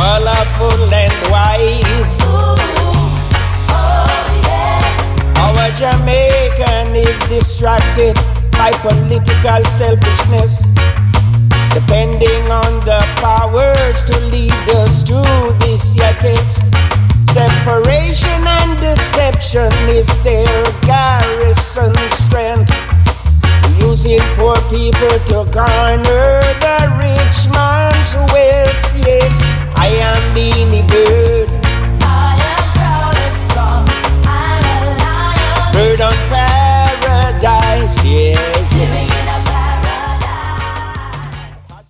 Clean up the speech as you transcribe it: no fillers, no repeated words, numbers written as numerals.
colorful and wise. Our Jamaican is distracted by political selfishness, depending on the powers to lead us through this year test. Separation and deception is their garrison strength, using poor people to garner the rich man's wealth. Yes, I am being